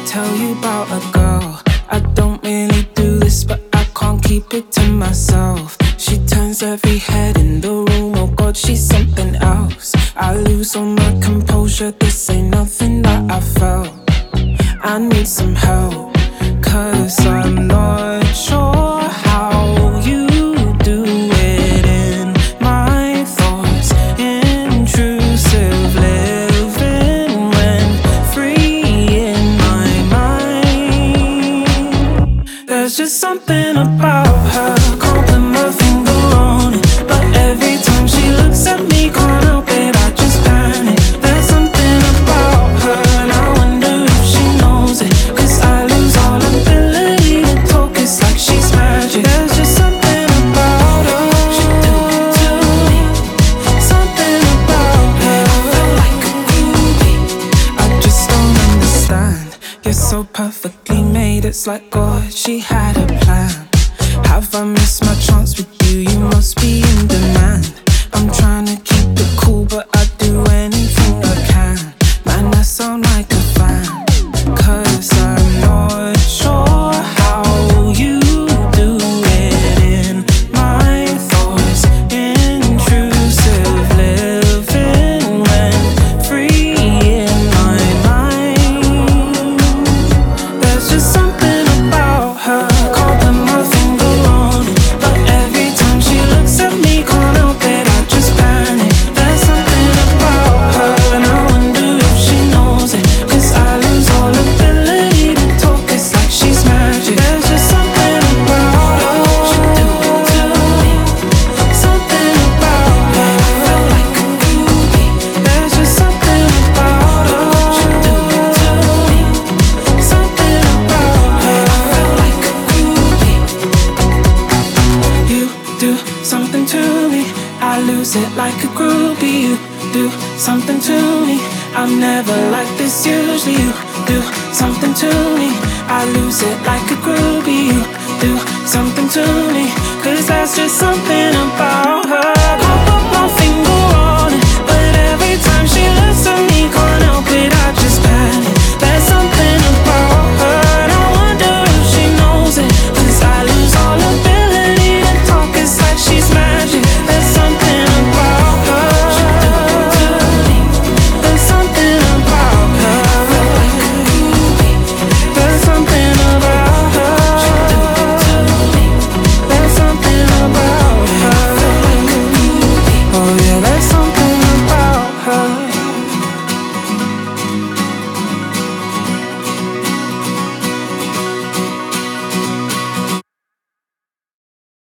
tell you about a girl. I don't really do this, but I can't keep it to myself. She turns every head in the room, oh God, she's something else. I lose all my composure, this ain't nothing that I felt. I need some help, 'cause I'm not sure how you do it in my thoughts. Intrusive living when free in my mind. There's just something about her, can't put my finger on it, but every time she looks at me, can't help it, I just panic. There's something about her, and I wonder if she knows it, 'cause I lose all ability to talk, it's like she's magic. There's just something about her, she do it to me. Something about her, I feel like a groupie. I just don't understand. You're so perfectly made, it's like God, she had a plan. Have I missed my chance with you? You must be in demand. I'm trying to keep it cool, but I do anything I can. Man, I sound like a fan, 'cause I'm not sure how you do it in my thoughts. Intrusive living when free in my mind. There's just something about her, can't put my finger on it, but every time she looks at me, can't help it, I just panic. There's something about her, and I wonder if she knows it, 'cause I lose all ability to talk, it's like she's magic. There's just something about her, she do it to me. Something about her, I feel like a groupie. There's just something about her, she do it to me. Something about her, I feel like a groupie. You do something to me, I lose it like a groupie. You do something to me, I'm never like this usually. You do something to me, I lose it like a groupie. You do something to me, 'cause that's just something about her.